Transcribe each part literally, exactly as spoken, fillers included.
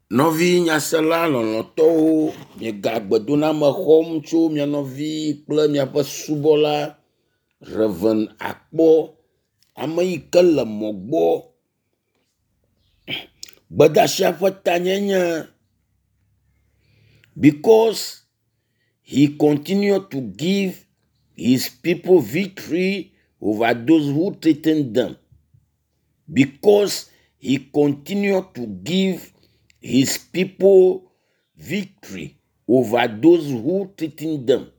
Novi nyasela loloto nye gagbedona me xɔm tso mia novi kple miaƒe subɔla Reverend Akpɔ ame yi ke le mɔ gbɔ gbedasia ƒe tanyenye because he continued to give his people victory over those who threatened them, because he continued to give his people victory over those who threatened them.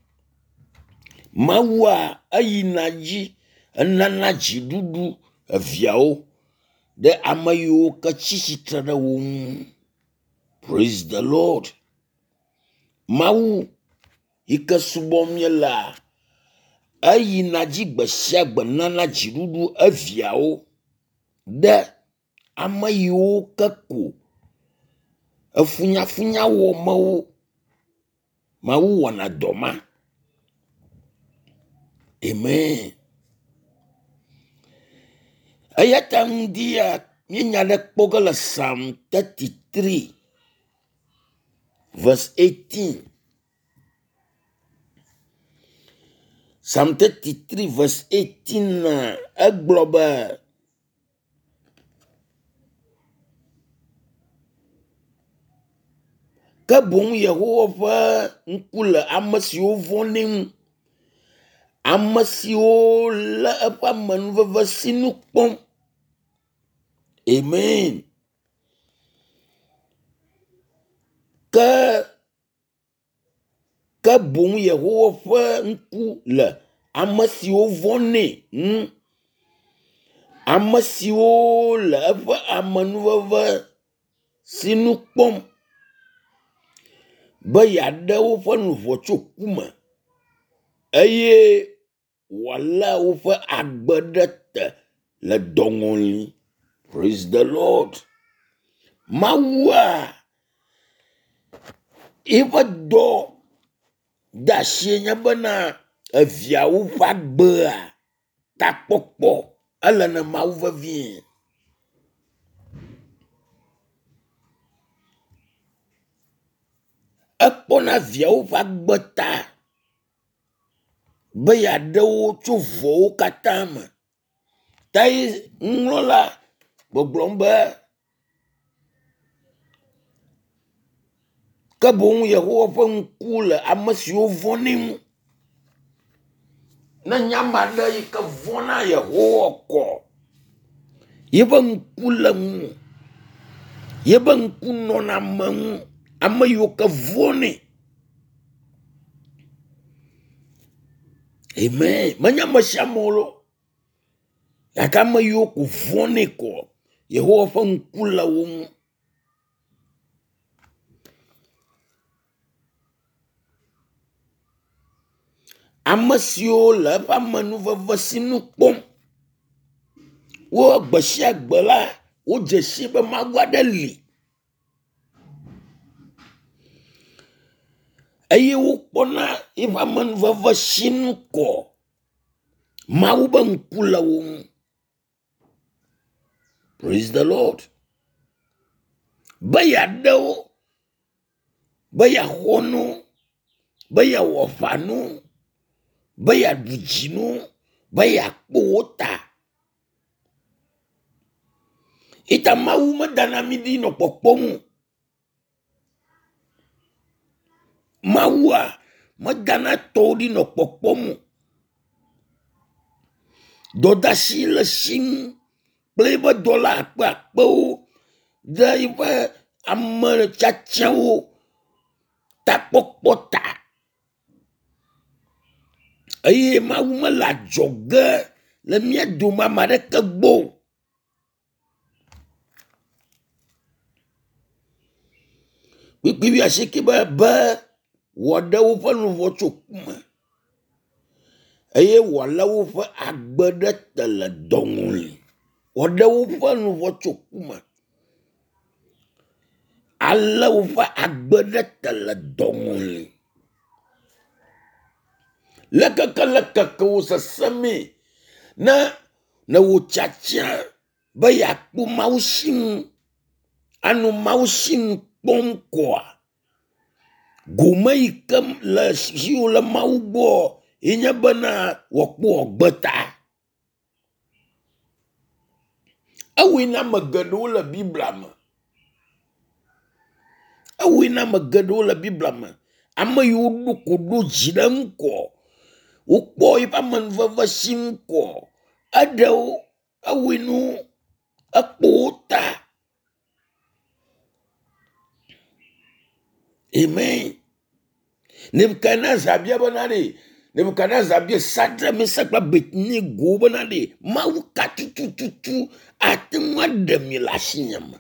Mawa ayina dzi enana dziɖuɖu eviawo ɖe ame yiwo ke tsi tsitre ɖe wo ŋu. Praise the Lord. Mawu yi ke subɔm míele ayina dzi gbe sia gbe nana dziɖuɖu eviawo ɖe ame yiwo ke ko efunyafunya wɔ mewo. Mawu wɔna dɔ ma. Amen. Eya ta ŋdia míenya ɖe kpɔ ge le Psalm thirty-three verse eighteen. Psalm thirty-three verse eighteen egblɔ be ke boŋ Yehowa ƒe ŋku le ame siwo vɔ̃nɛ ŋu, ame siwo le eƒe amenuveve sinu kpɔm. Amen. Ke ke boŋ Yehowa ƒe ŋku le ame siwo vɔ̃nɛ ŋu, ame siwo le eƒe amenuveve sinu kpɔm be yeaɖe woƒe luʋɔ tso ku me eye wòalé woƒe agbe ɖe te le dɔŋɔli. Praise the Lord. Mawua eƒe dɔ de asi nye bena eviawo ƒe agbea takpɔkpɔ ele ne Mawu vevie. Ekpɔna viawo ƒe agbe ta be yeaɖe wo tso vɔwo katã me. Tae ŋlɔla gbɔgblɔm be ke boŋ Yehowa ƒe ŋku le ame siwo vɔ̃nɛ ŋu. Ne nye ame aɖe yi ke vɔ̃na Yehowa kɔ, yeƒe ŋku le ŋu, yeƒe ŋku nɔna ame ŋu, ame yiwo ke vɔ̃nɛ. Amen. Menye ame sia ame lo, gake ame yiwo ko vɔ̃nɛ kɔ, Yehowa ƒe ŋku le wo ŋu. Ame siwo le eƒe amenuveve sinu kpɔm, wo gbe sia gbe la, wo dze si be Mawu aɖe li. Eye wokpɔna eƒe amenuveve sinu kɔ. Mawu be ŋku le wo ŋu. Praise the Lord. Be yeaɖe wo, be yeaxɔ nu, be yeawɔ aʋa nu, be yeaɖu dzi nu, be yeakpɔ wo ta. Eta Mawu medana mi ɖi nɔ kpɔkpɔm. Mawua medana tɔwo ɖi nɔ kpɔkpɔm. Dɔdeasi le sim kple eƒe dɔla akpe akpewo ɖe eƒe ame tiatiawo takpɔkpɔ ta. Eye Mawu mele adzɔge le mía dome ame aɖeke gbɔ. Kpikpi asieke be be wòaɖe woƒe luʋɔ tso ku me eye wòalé woƒe agbe ɖe te le dɔŋɔli. Wòaɖe woƒe luʋɔ tso ku me, alé woƒe agbe ɖe te le dɔŋɔli. Lekeke lekeke wo seseme ne ne wo tiatia be yeakpɔ Mawu si ŋu anu mausin pomkoa gumai kem la siu la mau bo inya bana wakbo beta awina magado la biblama awina magado la biblama ama yudu kudu jidanko ukpo ipa manvava simko adau awinu akpota. Amen. Nebukadnezar bia banade Nebukadnezar bia Sadra Mesak Abednego banade mau katutututu atengwa demi lasinyama.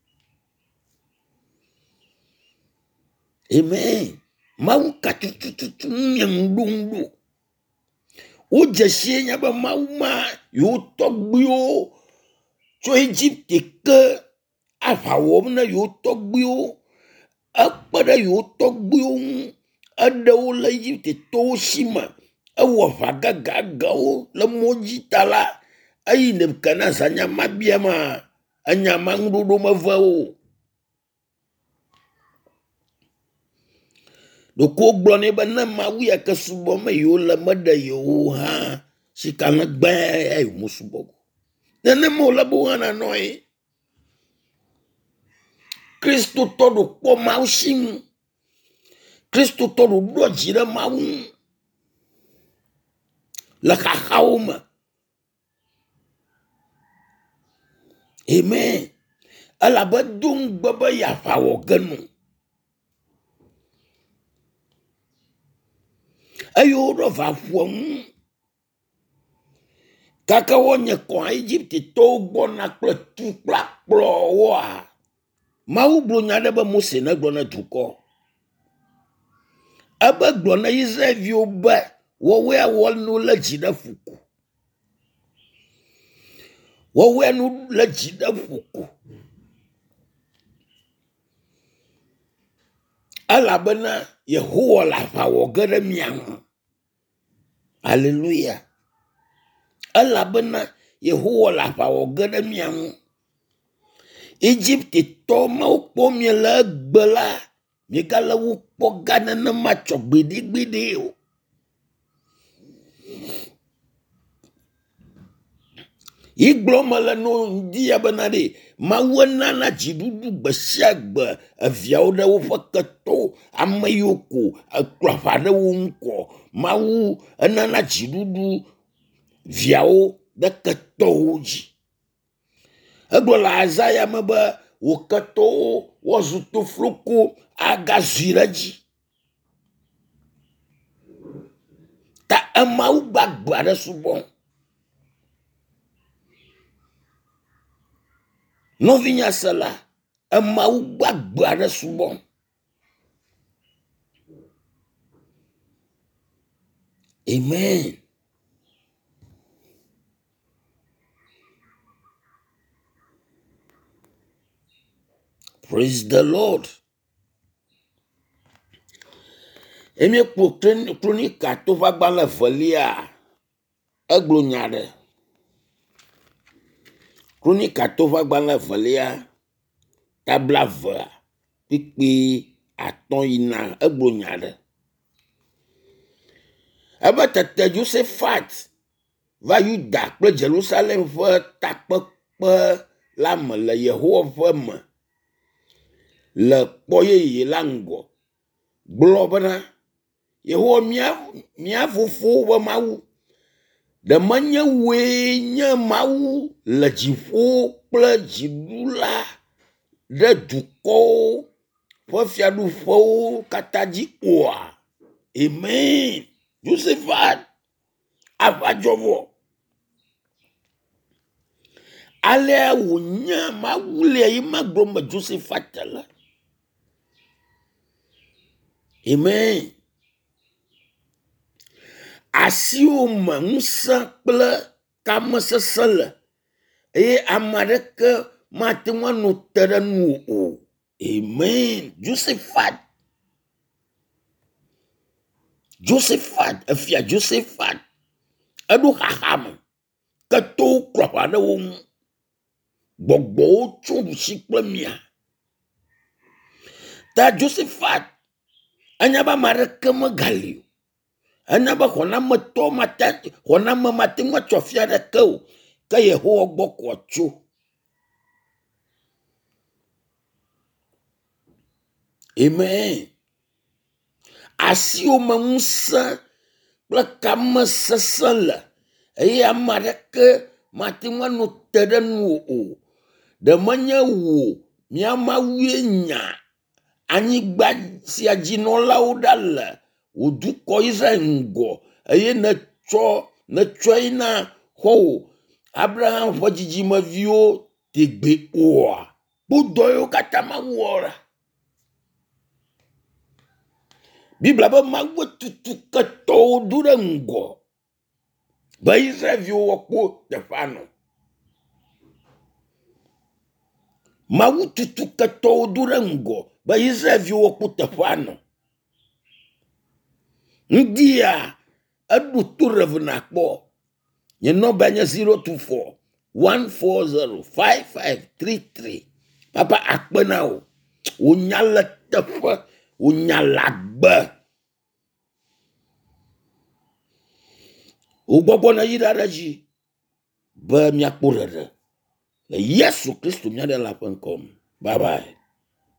Amen. Mau katutututu yang dundu uja sienya ba mau ma yo togbio cho Egypte ke afawomna yo togbio akpada yo togbio adau la Egypte toshima awafaga gagao la mojitala ai Nebukadnezar nyama biama anyama ngudo mavao do ko glone bana mawi akasubo me yo la mada yo ha sikana gba ay musubo nene mo la buana noi Kristo todo ko mausim Kristo todo do jira mau la khauma. Amen. Ala badung baba ya fawo ganu ayo ro va fuam kaka wonya ko Egypt to bona kletu plak plo wa mau blonya da ba Mose na glona duko aba glona Israel vio ba wo we awol no la jida fuku wo we no la jida fuku ala bana Yehowa la fa wo gada miang. Hallelujah. Ala bana Yehowa la fa wo gada miang. Egypt to ma ukpo mi la gbala mi kala ukpo gana na macho gbidi gbidi o. Igloma la no dia banade ma wana na jidudu basiagba aviauda wo fakato amayoko akrafada wonko mawu anana jidudu viao da katoji agbola azaya maba wo kato wo zuto floko agaziraji ta amau bagbara subon no vinha sala a mau bagbara subon. Amen. Praise the Lord. Emi po kronika to va bala valia aglonyade. Kronika to va bala valia tablava pipi aton ina aglonyade. Aba tata Josephat va Yuda kple Jerusalem ƒe takpekpe la me le Yehowa ƒe me le kpɔ yeye la ŋgɔ gblɔ bena Yehowa mia mia fofo ƒe Mawu ɖe menye woe nye Mawu le dziƒo kple dziɖula ɖe dukɔwo ƒe fiaɖuƒewo katã dzi oa. Amen. Josephat ava dzɔvɔ alea wonya Mawu le yi magblɔ me Josephat la. Amen. Asiwo me ŋusẽ kple tamesesẽ le eye ame aɖeke mate ŋu anɔ te ɖe nu o. Amen. Josephat Josephat efia Josephat eɖo xaxa me ke to kplɔƒa ɖe wo ŋu gbɔgbɔwo tso ɖusi kple mia ta Josephat anya ba mareke megali anya ba hona meto mata hona memate mo tsofia de ko ka Yehowa gboko tso. Amen. Asio mamusa la kama sasala ya mareke matima no teden wo de manya wo miama wienya ani gba si ajinola udala udu ko Israel eye na cho na choina ho Abraham fojiji mavio tegbe oa budoyo katama wora Bibla ba magwe tutu kato durango ba Israel wako tefano mawu tutu kato durango ba Israel wako tefano ndia adu turevna ko ye no banya zero two four one four zero five five three three papa akpenao unyala tefa unyala gba ugbogbo na yidaraji ba miakporere le Yesu Kristo miade la penkom. Bye bye.